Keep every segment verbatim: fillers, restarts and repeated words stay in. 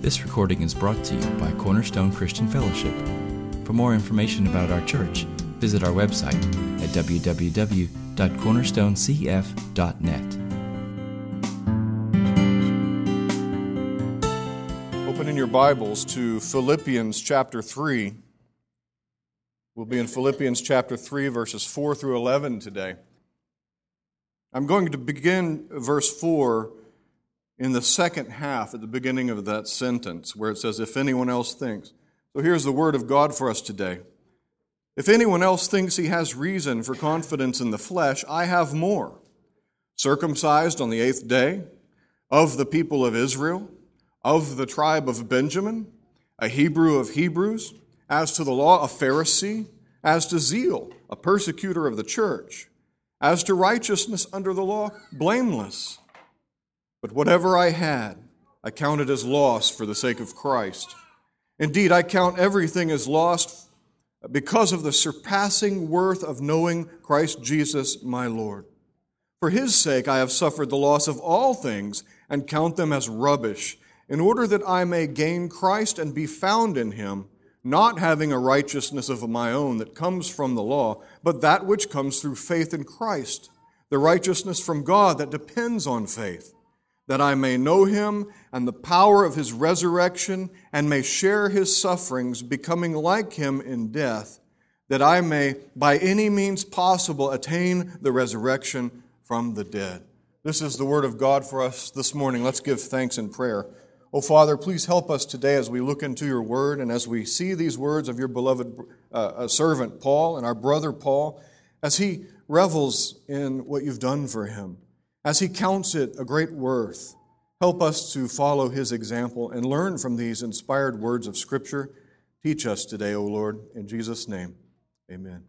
This recording is brought to you by Cornerstone Christian Fellowship. For more information about our church, visit our website at w w w dot cornerstone c f dot net. Open in your Bibles to Philippians chapter three. We'll be in Philippians chapter three, verses four through eleven today. I'm going to begin verse four in the second half at the beginning of that sentence where it says, if anyone else thinks. So here's the word of God for us today. If anyone else thinks he has reason for confidence in the flesh, I have more. Circumcised on the eighth day, of the people of Israel, of the tribe of Benjamin, a Hebrew of Hebrews, as to the law, a Pharisee, as to zeal, a persecutor of the church, as to righteousness under the law, blameless. But whatever I had, I counted as loss for the sake of Christ. Indeed, I count everything as lost because of the surpassing worth of knowing Christ Jesus my Lord. For His sake I have suffered the loss of all things and count them as rubbish, in order that I may gain Christ and be found in Him, not having a righteousness of my own that comes from the law, but that which comes through faith in Christ, the righteousness from God that depends on faith, that I may know Him and the power of His resurrection and may share His sufferings, becoming like Him in death, that I may by any means possible attain the resurrection from the dead. This is the word of God for us this morning. Let's give thanks in prayer. Oh, Father, please help us today as we look into your word and as we see these words of your beloved uh, servant Paul and our brother Paul, as he revels in what you've done for him, as he counts it a great worth. Help us to follow his example and learn from these inspired words of Scripture. Teach us today, O Lord, in Jesus' name, amen.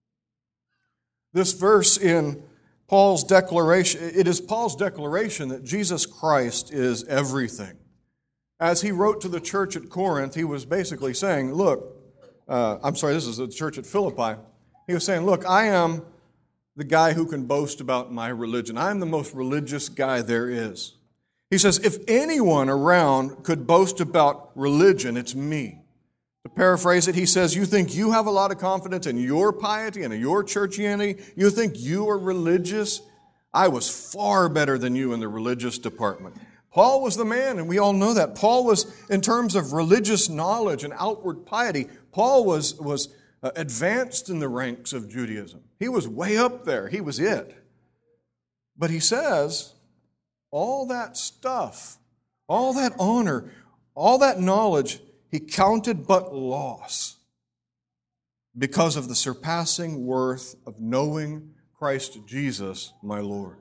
This verse in Paul's declaration, it is Paul's declaration that Jesus Christ is everything. As he wrote to the church at Corinth, he was basically saying, look, uh, I'm sorry, this is the church at Philippi. He was saying, look, I am the guy who can boast about my religion. I'm the most religious guy there is. He says, if anyone around could boast about religion, it's me. To paraphrase it, he says, you think you have a lot of confidence in your piety and in your churchianity? You think you are religious? I was far better than you in the religious department. Paul was the man, and we all know that. Paul was, in terms of religious knowledge and outward piety, Paul was, was uh, advanced in the ranks of Judaism. He was way up there. He was it. But he says, all that stuff, all that honor, all that knowledge, he counted but loss because of the surpassing worth of knowing Christ Jesus, my Lord.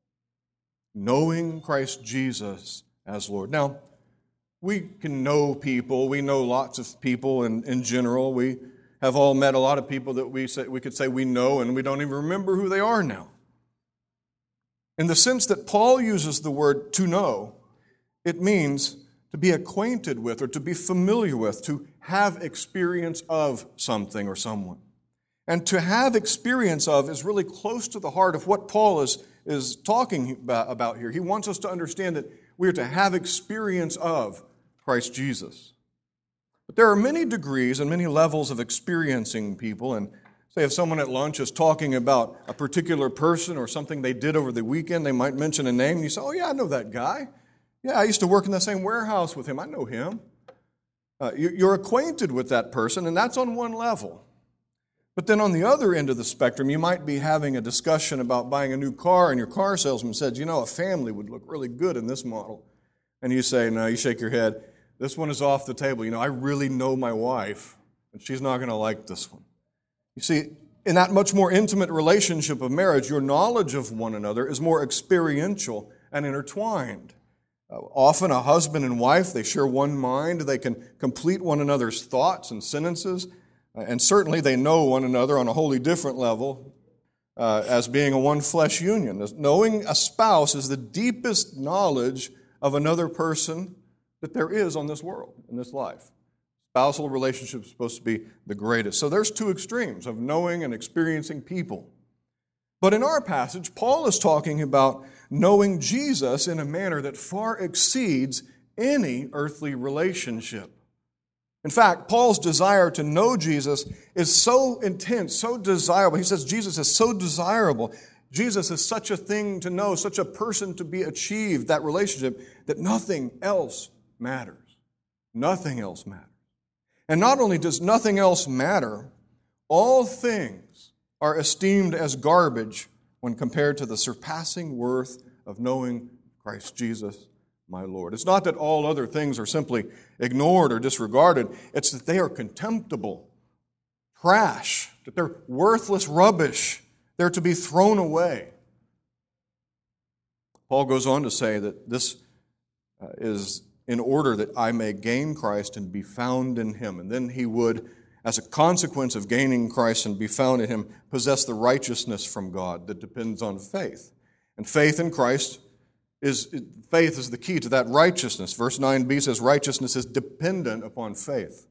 Knowing Christ Jesus as Lord. Now, we can know people. We know lots of people in, in general. We have all met a lot of people that we say, we could say we know and we don't even remember who they are now. In the sense that Paul uses the word to know, it means to be acquainted with or to be familiar with, to have experience of something or someone. And to have experience of is really close to the heart of what Paul is, is talking about here. He wants us to understand that we are to have experience of Christ Jesus. But there are many degrees and many levels of experiencing people. And say if someone at lunch is talking about a particular person or something they did over the weekend, they might mention a name, and you say, oh yeah, I know that guy. Yeah, I used to work in the same warehouse with him. I know him. Uh, you're acquainted with that person, and that's on one level. But then on the other end of the spectrum, you might be having a discussion about buying a new car, and your car salesman says, you know, a family would look really good in this model. And you say, no, you shake your head, this one is off the table. You know, I really know my wife, and she's not going to like this one. You see, in that much more intimate relationship of marriage, your knowledge of one another is more experiential and intertwined. Uh, often a husband and wife, they share one mind. They can complete one another's thoughts and sentences. Uh, and certainly they know one another on a wholly different level uh, as being a one-flesh union. Knowing a spouse is the deepest knowledge of another person that there is on this world, in this life. Spousal relationship is supposed to be the greatest. So there's two extremes of knowing and experiencing people. But in our passage, Paul is talking about knowing Jesus in a manner that far exceeds any earthly relationship. In fact, Paul's desire to know Jesus is so intense, so desirable. He says Jesus is so desirable. Jesus is such a thing to know, such a person to be achieved, that relationship, that nothing else matters. Nothing else matters. And not only does nothing else matter, all things are esteemed as garbage when compared to the surpassing worth of knowing Christ Jesus, my Lord. It's not that all other things are simply ignored or disregarded. It's that they are contemptible, trash, that they're worthless rubbish. They're to be thrown away. Paul goes on to say that this uh, is in order that I may gain Christ and be found in Him. And then he would, as a consequence of gaining Christ and be found in Him, possess the righteousness from God that depends on faith. And faith in Christ is, faith is the key to that righteousness. Verse nine b says righteousness is dependent upon faith.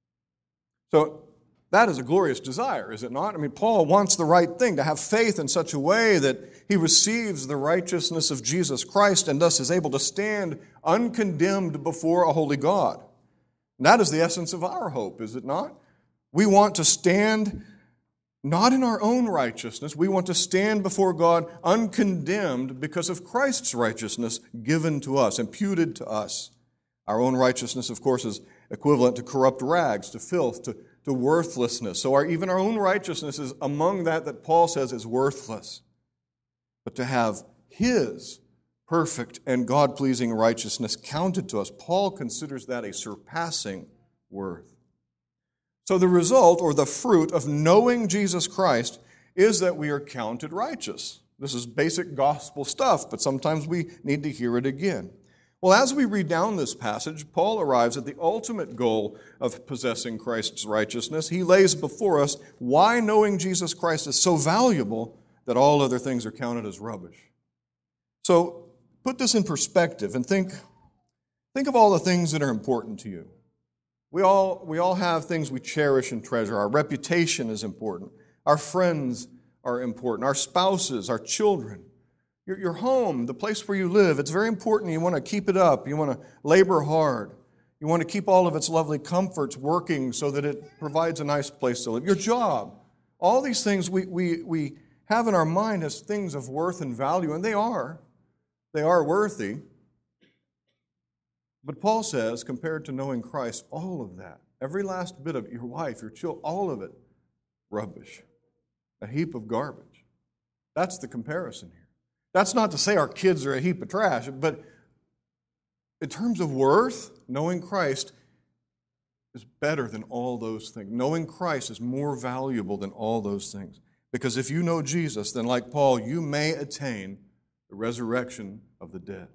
So that is a glorious desire, is it not? I mean, Paul wants the right thing, to have faith in such a way that he receives the righteousness of Jesus Christ and thus is able to stand uncondemned before a holy God. And that is the essence of our hope, is it not? We want to stand not in our own righteousness. We want to stand before God uncondemned because of Christ's righteousness given to us, imputed to us. Our own righteousness, of course, is equivalent to corrupt rags, to filth, to, to worthlessness. So our, even our own righteousness is among that that Paul says is worthless. But to have His perfect and God-pleasing righteousness counted to us, Paul considers that a surpassing worth. So the result, or the fruit, of knowing Jesus Christ is that we are counted righteous. This is basic gospel stuff, but sometimes we need to hear it again. Well, as we read down this passage, Paul arrives at the ultimate goal of possessing Christ's righteousness. He lays before us why knowing Jesus Christ is so valuable that all other things are counted as rubbish. So put this in perspective and think, think of all the things that are important to you. We all, we all have things we cherish and treasure. Our reputation is important. Our friends are important. Our spouses, our children. Your, your home, the place where you live, it's very important. You want to keep it up. You want to labor hard. You want to keep all of its lovely comforts working so that it provides a nice place to live. Your job. All these things we, we, we have in our mind as things of worth and value, and they are. They are worthy. But Paul says, compared to knowing Christ, all of that, every last bit of it, your wife, your children, all of it, rubbish. A heap of garbage. That's the comparison here. That's not to say our kids are a heap of trash, but in terms of worth, knowing Christ is better than all those things. Knowing Christ is more valuable than all those things. Because if you know Jesus, then like Paul, you may attain the resurrection of the dead.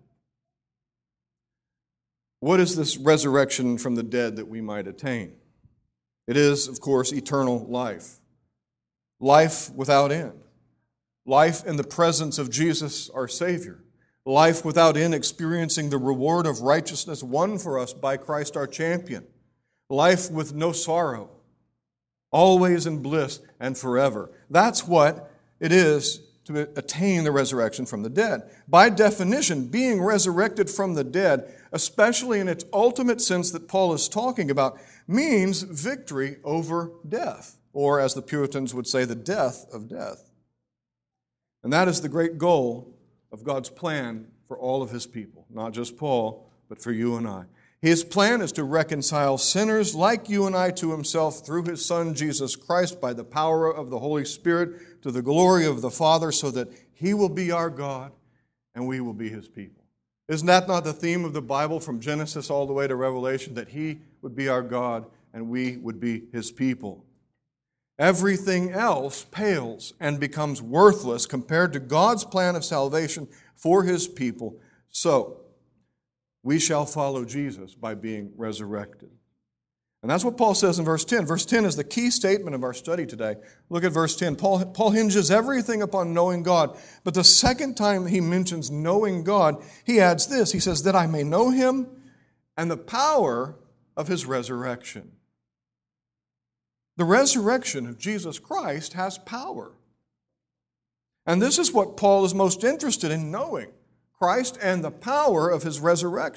What is this resurrection from the dead that we might attain? It is, of course, eternal life. Life without end. Life in the presence of Jesus, our Savior. Life without end, experiencing the reward of righteousness won for us by Christ our champion. Life with no sorrow. Always in bliss and forever. That's what it is to attain the resurrection from the dead. By definition, being resurrected from the dead, especially in its ultimate sense that Paul is talking about, means victory over death, or as the Puritans would say, the death of death. And that is the great goal of God's plan for all of His people, not just Paul, but for you and I. His plan is to reconcile sinners like you and I to Himself through His Son, Jesus Christ, by the power of the Holy Spirit, to the glory of the Father, so that He will be our God and we will be His people. Isn't that not the theme of the Bible from Genesis all the way to Revelation, that He would be our God and we would be His people? Everything else pales and becomes worthless compared to God's plan of salvation for His people. So, we shall follow Jesus by being resurrected. And that's what Paul says in verse ten. Verse ten is the key statement of our study today. Look at verse ten. Paul, Paul hinges everything upon knowing God. But the second time he mentions knowing God, he adds this. He says, that I may know Him and the power of His resurrection. The resurrection of Jesus Christ has power. And this is what Paul is most interested in knowing. Christ and the power of His resurrection.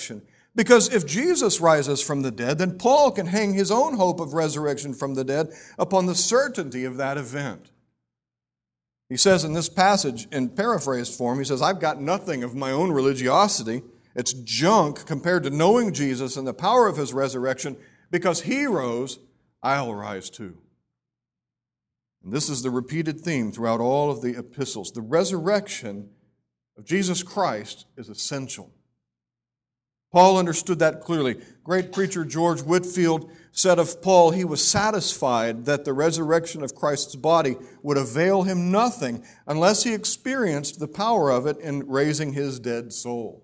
Because if Jesus rises from the dead, then Paul can hang his own hope of resurrection from the dead upon the certainty of that event. He says in this passage, in paraphrased form, he says, I've got nothing of my own religiosity. It's junk compared to knowing Jesus and the power of His resurrection. Because He rose, I'll rise too. And this is the repeated theme throughout all of the epistles. The resurrection of Jesus Christ is essential. Paul understood that clearly. Great preacher George Whitefield said of Paul, he was satisfied that the resurrection of Christ's body would avail him nothing unless he experienced the power of it in raising his dead soul.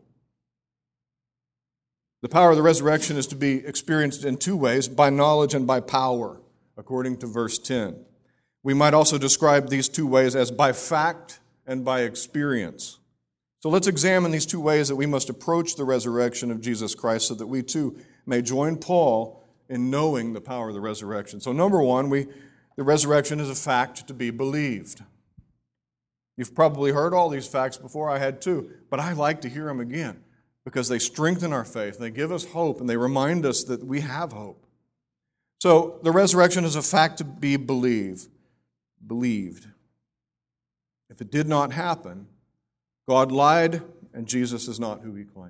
The power of the resurrection is to be experienced in two ways, by knowledge and by power, according to verse ten. We might also describe these two ways as by fact and by experience. So let's examine these two ways that we must approach the resurrection of Jesus Christ so that we too may join Paul in knowing the power of the resurrection. So number one, we, the resurrection is a fact to be believed. You've probably heard all these facts before, I had too, but I like to hear them again because they strengthen our faith, they give us hope, and they remind us that we have hope. So the resurrection is a fact to be believed. Believed. If it did not happen, God lied, and Jesus is not who He claimed.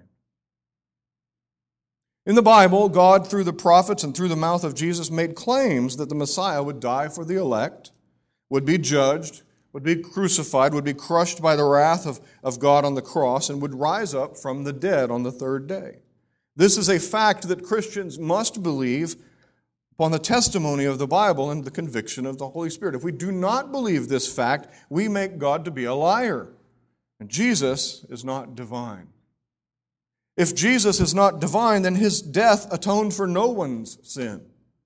In the Bible, God, through the prophets and through the mouth of Jesus, made claims that the Messiah would die for the elect, would be judged, would be crucified, would be crushed by the wrath of, of God on the cross, and would rise up from the dead on the third day. This is a fact that Christians must believe upon the testimony of the Bible and the conviction of the Holy Spirit. If we do not believe this fact, we make God to be a liar. And Jesus is not divine. If Jesus is not divine, then His death atoned for no one's sin.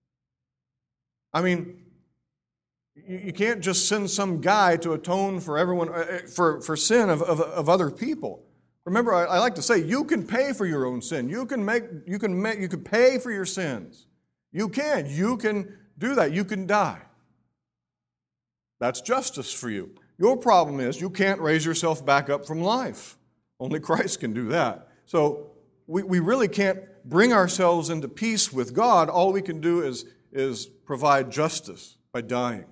I mean, you can't just send some guy to atone for everyone for, for sin of, of, of other people. Remember, I, I like to say, you can pay for your own sin. You can make you can make you can pay for your sins. You can. You can do that. You can die. That's justice for you. Your problem is you can't raise yourself back up from life. Only Christ can do that. So we, we really can't bring ourselves into peace with God. All we can do is, is provide justice by dying.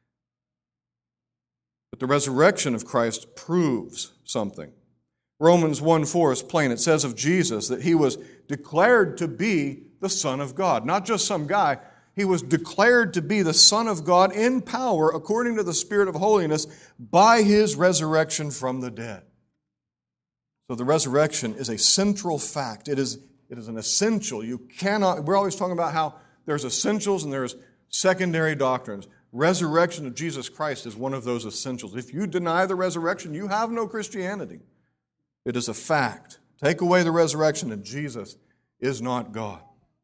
But the resurrection of Christ proves something. Romans one four is plain. It says of Jesus that He was declared to be the Son of God. Not just some guy. He was declared to be the Son of God in power according to the Spirit of holiness by His resurrection from the dead. So the resurrection is a central fact. It is, it is an essential. You cannot, we're always talking about how there's essentials and there's secondary doctrines. Resurrection of Jesus Christ is one of those essentials. If you deny the resurrection, you have no Christianity. It is a fact. Take away the resurrection and Jesus is not God.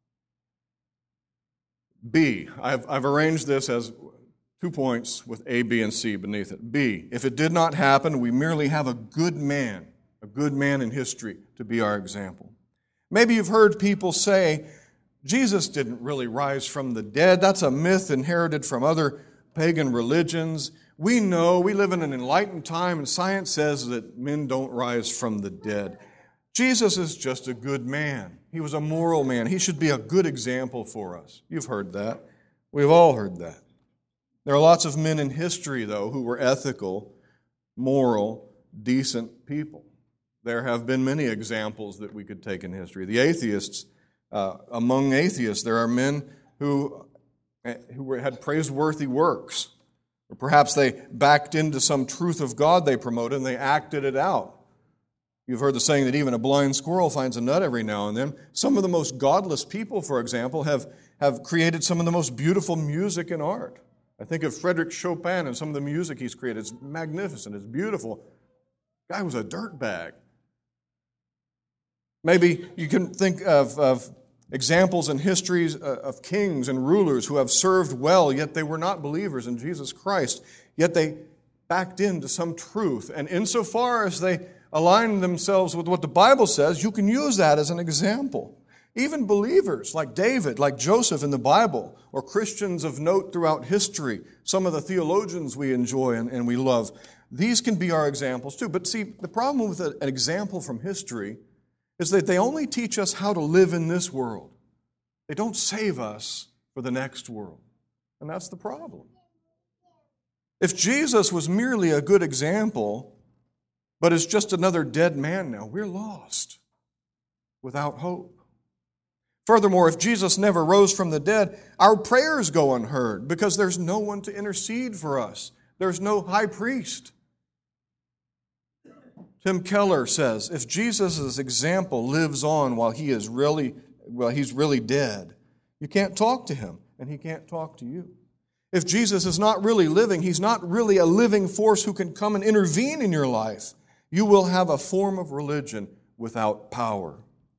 B, I've, I've arranged this as two points with A, B, and C beneath it. B, if it did not happen, we merely have a good man, a good man in history to be our example. Maybe you've heard people say, Jesus didn't really rise from the dead. That's a myth inherited from other pagan religions. We know, we live in an enlightened time, and science says that men don't rise from the dead. Jesus is just a good man. He was a moral man. He should be a good example for us. You've heard that. We've all heard that. There are lots of men in history, though, who were ethical, moral, decent people. There have been many examples that we could take in history. The atheists, uh, among atheists, there are men who, who were, had praiseworthy works. Or perhaps they backed into some truth of God they promoted and they acted it out. You've heard the saying that even a blind squirrel finds a nut every now and then. Some of the most godless people, for example, have, have created some of the most beautiful music and art. I think of Frédéric Chopin and some of the music he's created. It's magnificent. It's beautiful. The guy was a dirtbag. Maybe you can think of, of examples in histories of kings and rulers who have served well, yet they were not believers in Jesus Christ. Yet they backed into some truth. And insofar as they align themselves with what the Bible says, you can use that as an example. Even believers like David, like Joseph in the Bible, or Christians of note throughout history, some of the theologians we enjoy and, and we love, these can be our examples too. But see, the problem with an example from history is that they only teach us how to live in this world. They don't save us for the next world. And that's the problem. If Jesus was merely a good example, but is just another dead man now, we're lost, without hope. Furthermore, if Jesus never rose from the dead, our prayers go unheard because there's no one to intercede for us. There's no high priest. Tim Keller says, if Jesus' example lives on while he is really, well, he's really dead, you can't talk to him, and he can't talk to you. If Jesus is not really living, he's not really a living force who can come and intervene in your life. You will have a form of religion without power.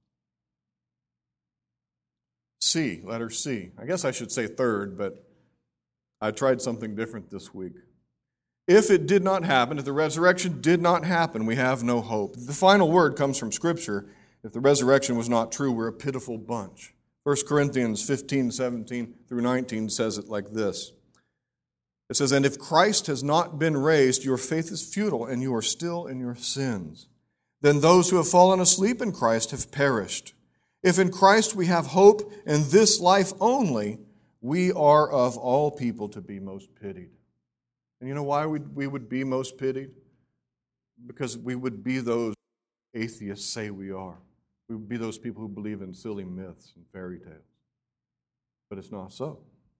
C, letter C. I guess I should say third, but I tried something different this week. If it did not happen, if the resurrection did not happen, we have no hope. The final word comes from Scripture. If the resurrection was not true, we're a pitiful bunch. First Corinthians fifteen, seventeen through nineteen says it like this. It says, and if Christ has not been raised, your faith is futile, and you are still in your sins. Then those who have fallen asleep in Christ have perished. If in Christ we have hope in this life only, we are of all people to be most pitied. And you know why we, we would be most pitied? Because we would be those atheists say we are. We would be those people who believe in silly myths and fairy tales. But it's not so.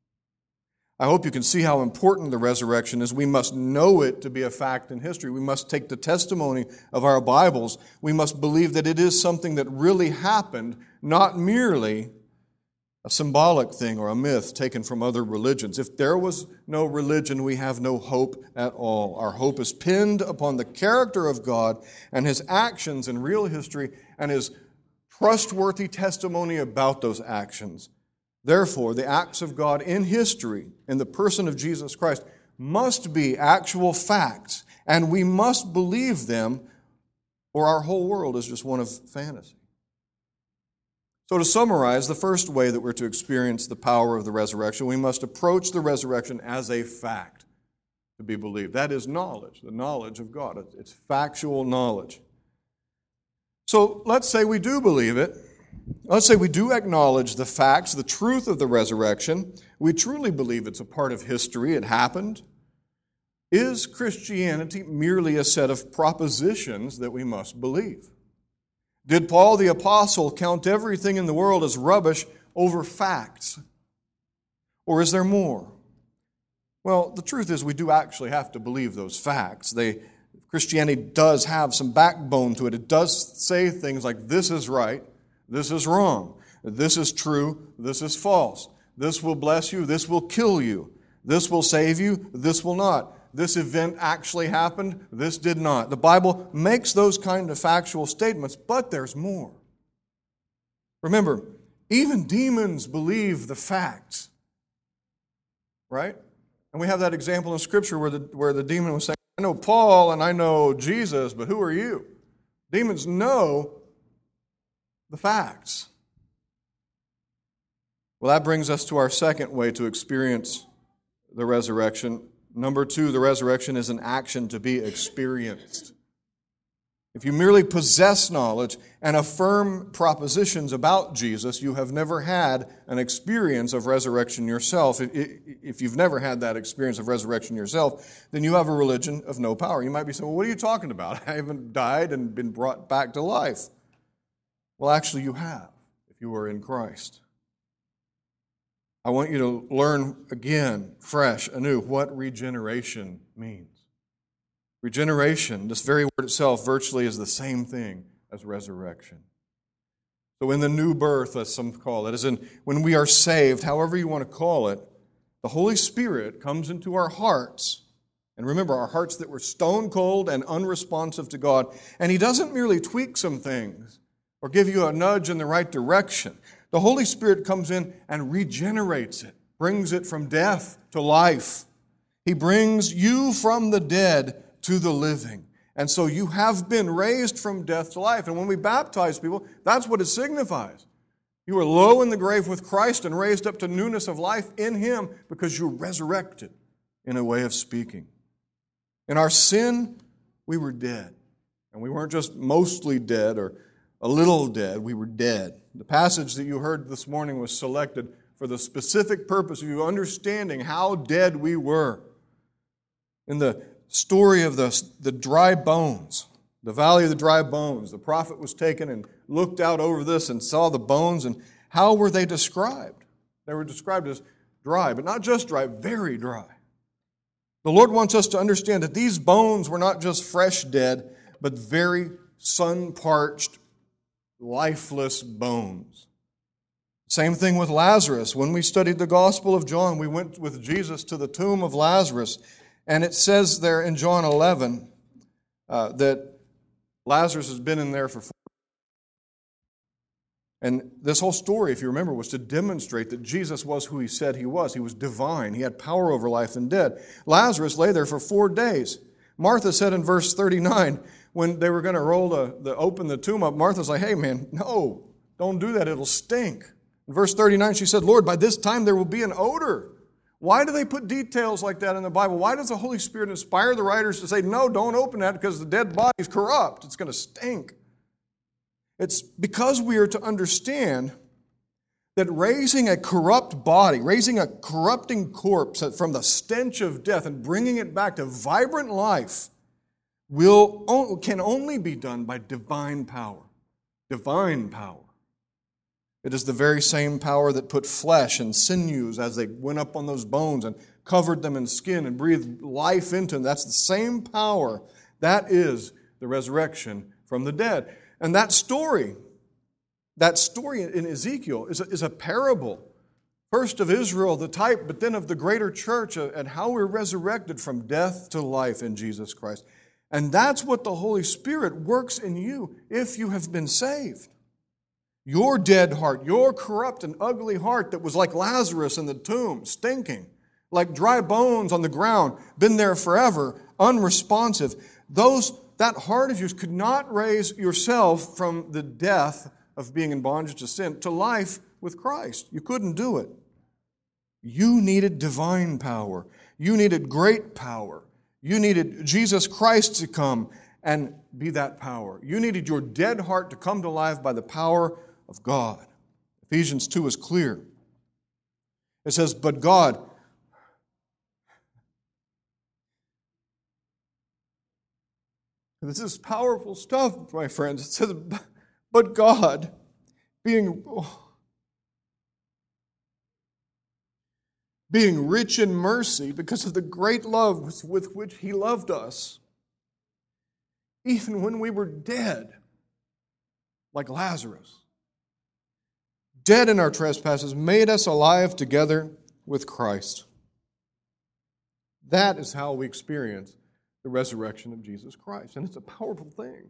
I hope you can see how important the resurrection is. We must know it to be a fact in history. We must take the testimony of our Bibles. We must believe that it is something that really happened, not merely a symbolic thing or a myth taken from other religions. If there was no religion, we have no hope at all. Our hope is pinned upon the character of God and His actions in real history and His trustworthy testimony about those actions. Therefore, the acts of God in history, in the person of Jesus Christ, must be actual facts, and we must believe them, or our whole world is just one of fantasy. So to summarize, the first way that we're to experience the power of the resurrection, we must approach the resurrection as a fact to be believed. That is knowledge, the knowledge of God. It's factual knowledge. So let's say we do believe it. Let's say we do acknowledge the facts, the truth of the resurrection. We truly believe it's a part of history. It happened. Is Christianity merely a set of propositions that we must believe? Did Paul the Apostle count everything in the world as rubbish over facts? Or is there more? Well, the truth is we do actually have to believe those facts. They, Christianity does have some backbone to it. It does say things like, this is right, this is wrong, this is true, this is false. This will bless you, this will kill you. This will save you, this will not. This event actually happened, this did not. The Bible makes those kind of factual statements, but there's more. Remember, even demons believe the facts, right? And we have that example in Scripture where the, where the demon was saying, I know Paul and I know Jesus, but who are you? Demons know the facts. Well, that brings us to our second way to experience the resurrection. Number two, the resurrection is an action to be experienced. If you merely possess knowledge and affirm propositions about Jesus, you have never had an experience of resurrection yourself. If you've never had that experience of resurrection yourself, then you have a religion of no power. You might be saying, well, what are you talking about? I haven't died and been brought back to life. Well, actually, you have, if you are in Christ. I want you to learn again, fresh, anew, what regeneration means. Regeneration, this very word itself, virtually is the same thing as resurrection. So in the new birth, as some call it, as in when we are saved, however you want to call it, the Holy Spirit comes into our hearts. And remember, our hearts that were stone cold and unresponsive to God. And He doesn't merely tweak some things or give you a nudge in the right direction. The Holy Spirit comes in and regenerates it, brings it from death to life. He brings you from the dead to the living. And so you have been raised from death to life. And when we baptize people, that's what it signifies. You were low in the grave with Christ and raised up to newness of life in Him because you were resurrected, in a way of speaking. In our sin, we were dead. And we weren't just mostly dead or a little dead. We were dead. The passage that you heard this morning was selected for the specific purpose of you understanding how dead we were. In the story of the, the dry bones, the valley of the dry bones, the prophet was taken and looked out over this and saw the bones, and how were they described? They were described as dry, but not just dry, very dry. The Lord wants us to understand that these bones were not just fresh dead, but very sun-parched, lifeless bones. Same thing with Lazarus. When we studied the Gospel of John, we went with Jesus to the tomb of Lazarus, and it says there in John eleven uh, that Lazarus has been in there for four And this whole story, if you remember, was to demonstrate that Jesus was who he said he was. He was divine. He had power over life and death. Lazarus lay there for four days. Martha said in verse thirty-nine, when they were going to roll the, the open the tomb up, Martha's like, hey man, no, don't do that. It'll stink. In verse thirty-nine, she said, Lord, by this time there will be an odor. Why do they put details like that in the Bible? Why does the Holy Spirit inspire the writers to say, no, don't open that because the dead body is corrupt. It's going to stink. It's because we are to understand that raising a corrupt body, raising a corrupting corpse from the stench of death and bringing it back to vibrant life will can only be done by divine power. Divine power. It is the very same power that put flesh and sinews as they went up on those bones and covered them in skin and breathed life into them. That's the same power. That is the resurrection from the dead. And that story, that story in Ezekiel is a, is a parable. First of Israel, the type, but then of the greater church and how we're resurrected from death to life in Jesus Christ. And that's what the Holy Spirit works in you if you have been saved. Your dead heart, your corrupt and ugly heart that was like Lazarus in the tomb, stinking, like dry bones on the ground, been there forever, unresponsive. Those, that heart of yours could not raise yourself from the death of being in bondage to sin to life with Christ. You couldn't do it. You needed divine power. You needed great power. You needed Jesus Christ to come and be that power. You needed your dead heart to come to life by the power of God. Ephesians two is clear. It says, but God, this is powerful stuff, my friends. It says, but God, being, oh, being rich in mercy because of the great love with which He loved us, even when we were dead, like Lazarus, dead in our trespasses, made us alive together with Christ. That is how we experience the resurrection of Jesus Christ. And it's a powerful thing.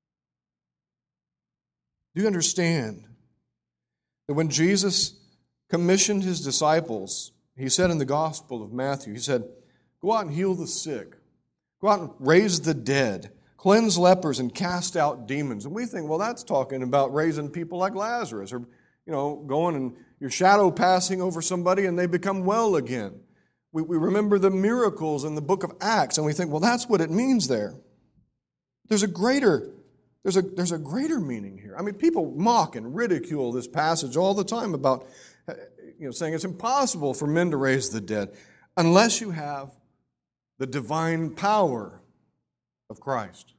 Do you understand that when Jesus commissioned His disciples, He said in the Gospel of Matthew, He said, go out and heal the sick. Go out and raise the dead. Cleanse lepers and cast out demons. And we think, well, that's talking about raising people like Lazarus, or you know, going and your shadow passing over somebody and they become well again. We, we remember the miracles in the book of Acts and we think, well, that's what it means there. There's a greater, there's a, there's a greater meaning here. I mean, people mock and ridicule this passage all the time about, you know, saying it's impossible for men to raise the dead unless you have the divine power of Christ.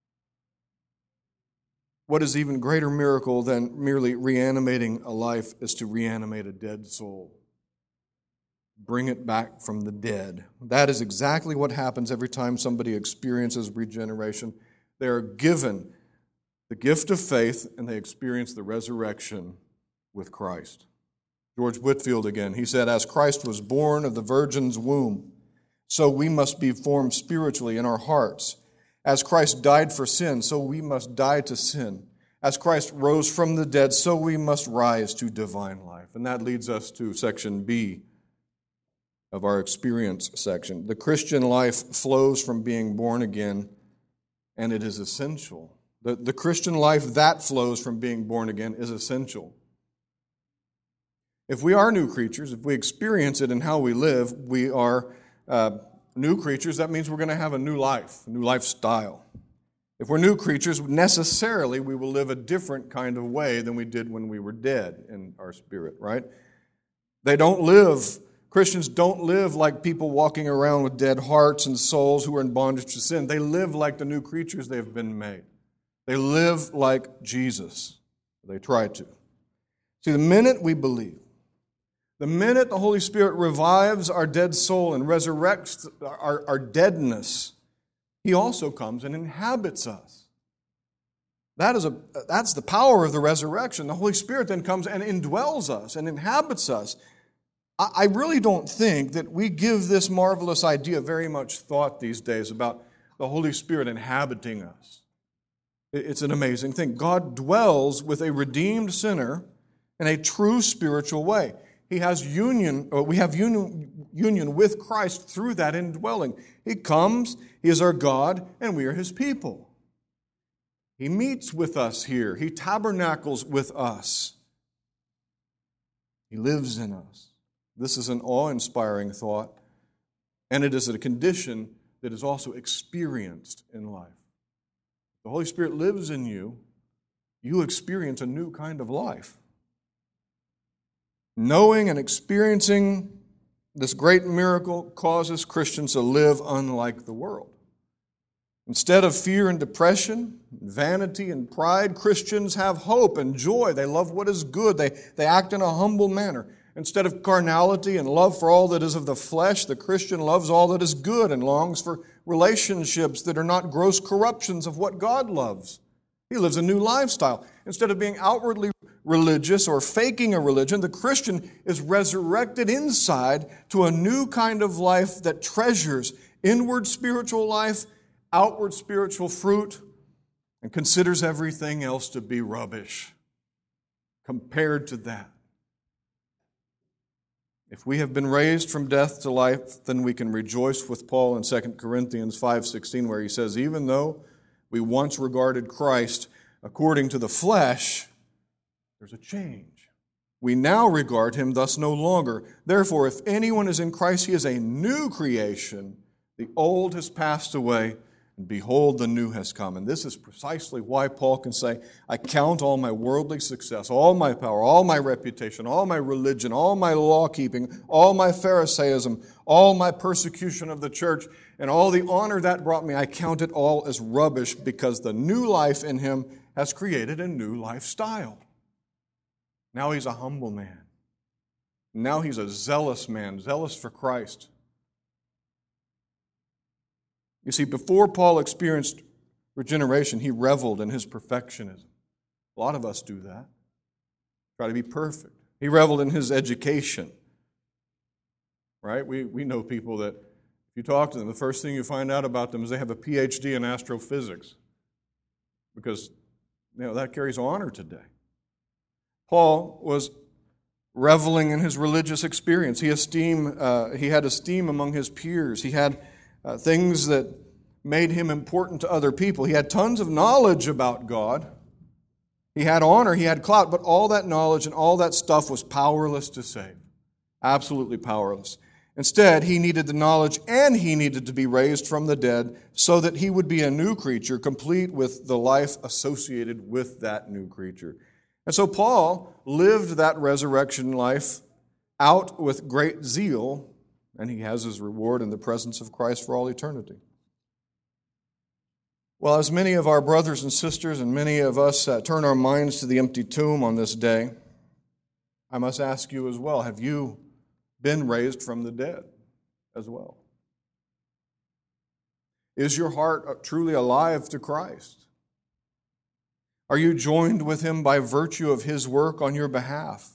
What is even greater miracle than merely reanimating a life is to reanimate a dead soul. Bring it back from the dead. That is exactly what happens every time somebody experiences regeneration. They are given the gift of faith and they experience the resurrection with Christ. George Whitefield again, he said, as Christ was born of the Virgin's womb, so we must be formed spiritually in our hearts. As Christ died for sin, so we must die to sin. As Christ rose from the dead, so we must rise to divine life. And that leads us to section B of our experience section. The Christian life flows from being born again, and it is essential. The, the Christian life that flows from being born again is essential. If we are new creatures, if we experience it in how we live, we are uh, new creatures. That means we're going to have a new life, a new lifestyle. If we're new creatures, necessarily we will live a different kind of way than we did when we were dead in our spirit, right? They don't live, Christians don't live like people walking around with dead hearts and souls who are in bondage to sin. They live like the new creatures they have been made. They live like Jesus. They try to. See, the minute we believe, the minute the Holy Spirit revives our dead soul and resurrects our, our deadness, He also comes and inhabits us. That is a, that's the power of the resurrection. The Holy Spirit then comes and indwells us and inhabits us. I, I really don't think that we give this marvelous idea very much thought these days about the Holy Spirit inhabiting us. It's an amazing thing. God dwells with a redeemed sinner in a true spiritual way. He has union, or we have union, union with Christ through that indwelling. He comes, He is our God, and we are His people. He meets with us here. He tabernacles with us. He lives in us. This is an awe-inspiring thought, and it is a condition that is also experienced in life. The Holy Spirit lives in you. You experience a new kind of life. Knowing and experiencing this great miracle causes Christians to live unlike the world. Instead of fear and depression, vanity and pride, Christians have hope and joy. They love what is good. They, they act in a humble manner. Instead of carnality and love for all that is of the flesh, the Christian loves all that is good and longs for relationships that are not gross corruptions of what God loves. He lives a new lifestyle. Instead of being outwardly religious or faking a religion, the Christian is resurrected inside to a new kind of life that treasures inward spiritual life, outward spiritual fruit, and considers everything else to be rubbish compared to that. If we have been raised from death to life, then we can rejoice with Paul in Second Corinthians five sixteen, where he says, even though we once regarded Christ according to the flesh, there's a change. We now regard Him thus no longer. Therefore, if anyone is in Christ, he is a new creation. The old has passed away, and behold, the new has come. And this is precisely why Paul can say, I count all my worldly success, all my power, all my reputation, all my religion, all my law-keeping, all my Pharisaism, all my persecution of the church, and all the honor that brought me, I count it all as rubbish because the new life in Him has created a new lifestyle. Now he's a humble man. Now he's a zealous man, zealous for Christ. You see, before Paul experienced regeneration, he reveled in his perfectionism. A lot of us do that. Try to be perfect. He reveled in his education. Right? We, we know people that if you talk to them, the first thing you find out about them is they have a P H D in astrophysics. Because, you know, that carries honor today. Paul was reveling in his religious experience. He esteemed, uh, he had esteem among his peers. He had uh, things that made him important to other people. He had tons of knowledge about God. He had honor, he had clout, but all that knowledge and all that stuff was powerless to save. Absolutely powerless. Instead, he needed the knowledge and he needed to be raised from the dead so that he would be a new creature, complete with the life associated with that new creature. And so Paul lived that resurrection life out with great zeal, and he has his reward in the presence of Christ for all eternity. Well, as many of our brothers and sisters and many of us uh, turn our minds to the empty tomb on this day, I must ask you as well, have you been raised from the dead as well? Is your heart truly alive to Christ? Are you joined with Him by virtue of His work on your behalf?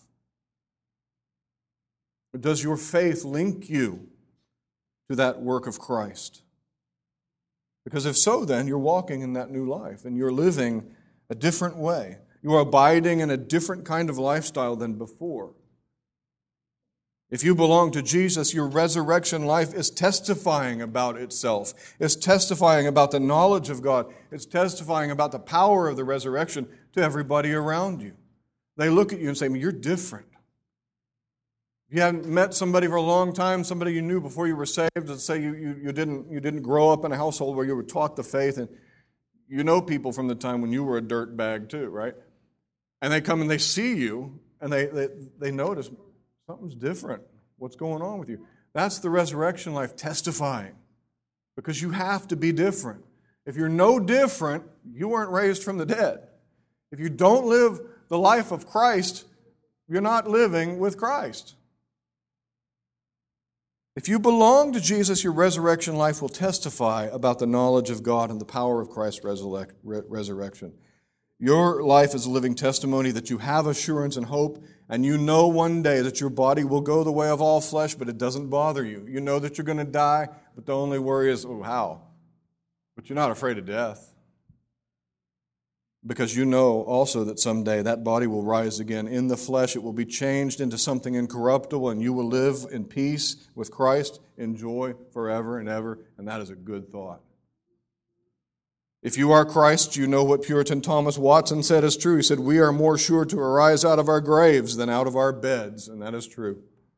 Or does your faith link you to that work of Christ? Because if so, then you're walking in that new life and you're living a different way. You are abiding in a different kind of lifestyle than before. If you belong to Jesus, your resurrection life is testifying about itself. It's testifying about the knowledge of God. It's testifying about the power of the resurrection to everybody around you. They look at you and say, you're different. If you haven't met somebody for a long time, somebody you knew before you were saved, and say you, you, you, didn't, you didn't grow up in a household where you were taught the faith, and you know people from the time when you were a dirt bag too, right? And they come and they see you, and they, they, they notice something's different. What's going on with you? That's the resurrection life testifying, because you have to be different. If you're no different, you weren't raised from the dead. If you don't live the life of Christ, you're not living with Christ. If you belong to Jesus, your resurrection life will testify about the knowledge of God and the power of Christ's resurrection. Your life is a living testimony that you have assurance and hope, and you know one day that your body will go the way of all flesh, but it doesn't bother you. You know that you're going to die, but the only worry is, oh, how? But you're not afraid of death. Because you know also that someday that body will rise again in the flesh. It will be changed into something incorruptible, and you will live in peace with Christ in joy forever and ever, and that is a good thought. If you are Christ, you know what Puritan Thomas Watson said is true. He said, we are more sure to arise out of our graves than out of our beds, and that is true.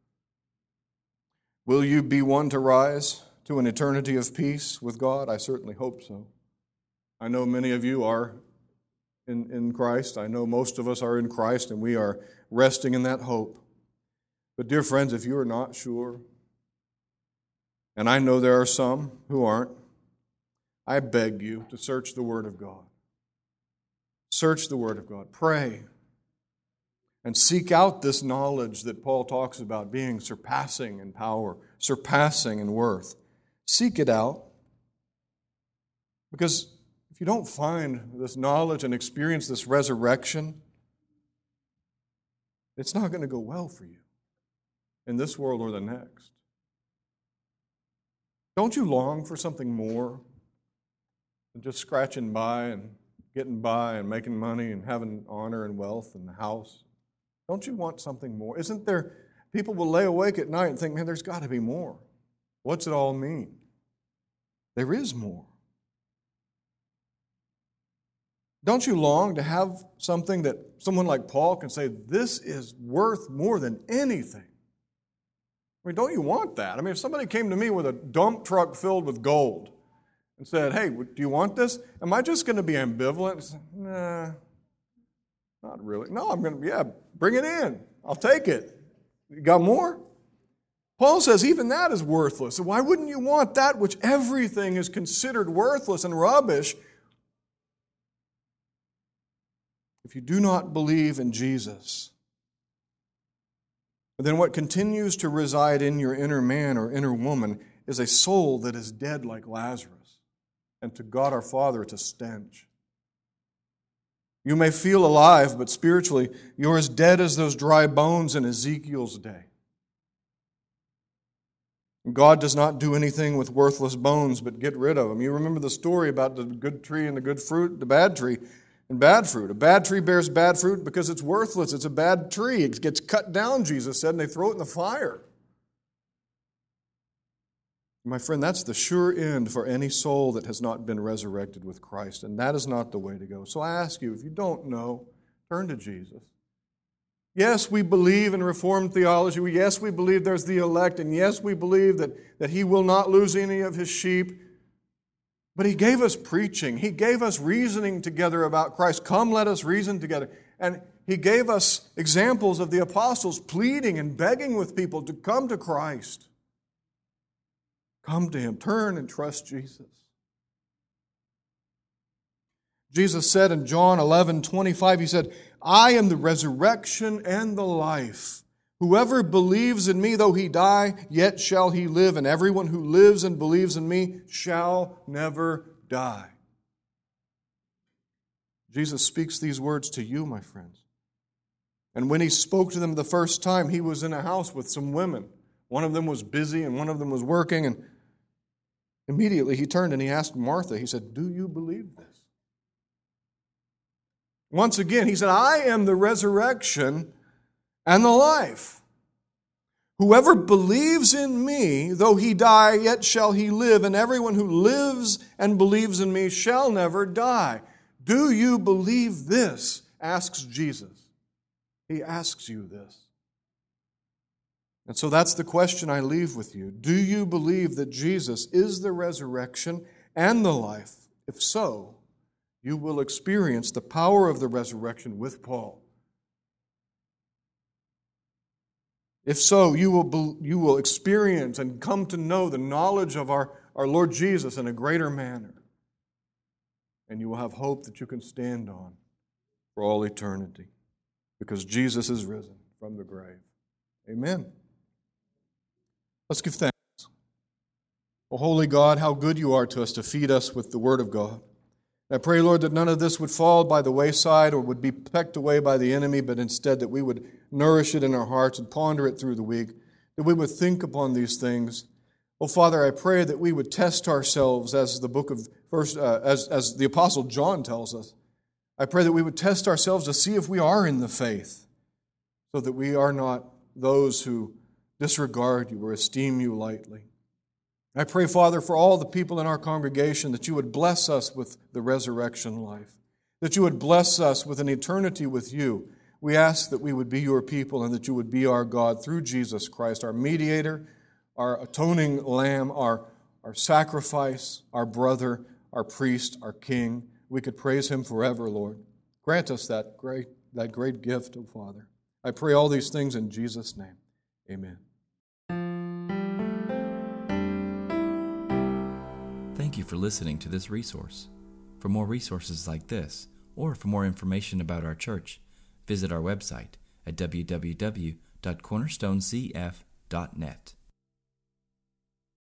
Will you be one to rise to an eternity of peace with God? I certainly hope so. I know many of you are In, in Christ. I know most of us are in Christ, and we are resting in that hope. But dear friends, if you are not sure, and I know there are some who aren't, I beg you to search the Word of God. Search the Word of God. Pray. And seek out this knowledge that Paul talks about being surpassing in power, surpassing in worth. Seek it out. Because if you don't find this knowledge and experience this resurrection, it's not going to go well for you in this world or the next. Don't you long for something more than just scratching by and getting by and making money and having honor and wealth and a house? Don't you want something more? Isn't there, people will lay awake at night and think, man, there's got to be more. What's it all mean? There is more. Don't you long to have something that someone like Paul can say, this is worth more than anything? I mean, don't you want that? I mean, if somebody came to me with a dump truck filled with gold and said, hey, do you want this? Am I just going to be ambivalent? Say, nah, not really. No, I'm going to, yeah, bring it in. I'll take it. You got more? Paul says even that is worthless. So why wouldn't you want that which everything is considered worthless and rubbish? If you do not believe in Jesus, then what continues to reside in your inner man or inner woman is a soul that is dead like Lazarus. And to God our Father, it's a stench. You may feel alive, but spiritually, you're as dead as those dry bones in Ezekiel's day. God does not do anything with worthless bones, but get rid of them. You remember the story about the good tree and the good fruit, the bad tree. And bad fruit. A bad tree bears bad fruit because it's worthless. It's a bad tree. It gets cut down, Jesus said, and they throw it in the fire. My friend, that's the sure end for any soul that has not been resurrected with Christ, and that is not the way to go. So I ask you, if you don't know, turn to Jesus. Yes, we believe in Reformed theology. Yes, we believe there's the elect, and yes, we believe that, that He will not lose any of His sheep. But He gave us preaching. He gave us reasoning together about Christ. Come, let us reason together. And He gave us examples of the apostles pleading and begging with people to come to Christ. Come to Him. Turn and trust Jesus. Jesus said in John eleven twenty-five, He said, I am the resurrection and the life. Whoever believes in me, though he die, yet shall he live. And everyone who lives and believes in me shall never die. Jesus speaks these words to you, my friends. And when He spoke to them the first time, He was in a house with some women. One of them was busy and one of them was working. And immediately He turned and He asked Martha, He said, do you believe this? Once again, He said, I am the resurrection and the life. Whoever believes in me, though he die, yet shall he live, and everyone who lives and believes in me shall never die. Do you believe this? Asks Jesus. He asks you this. And so that's the question I leave with you. Do you believe that Jesus is the resurrection and the life? If so, you will experience the power of the resurrection with Paul. If so, you will, be, you will experience and come to know the knowledge of our, our Lord Jesus in a greater manner. And you will have hope that you can stand on for all eternity, because Jesus is risen from the grave. Amen. Let's give thanks. O holy God, how good you are to us to feed us with the Word of God. I pray, Lord, that none of this would fall by the wayside or would be pecked away by the enemy, but instead that we would nourish it in our hearts and ponder it through the week, that we would think upon these things. Oh, Father, I pray that we would test ourselves as the book of first, uh, as, as the Apostle John tells us. I pray that we would test ourselves to see if we are in the faith, so that we are not those who disregard you or esteem you lightly. I pray, Father, for all the people in our congregation, that you would bless us with the resurrection life, that you would bless us with an eternity with you. We ask that we would be your people and that you would be our God through Jesus Christ, our mediator, our atoning lamb, our, our sacrifice, our brother, our priest, our king. We could praise him forever, Lord. Grant us that great, that great gift, O Father. I pray all these things in Jesus' name. Amen. Thank you for listening to this resource. For more resources like this, or for more information about our church, visit our website at w w w dot cornerstone c f dot net.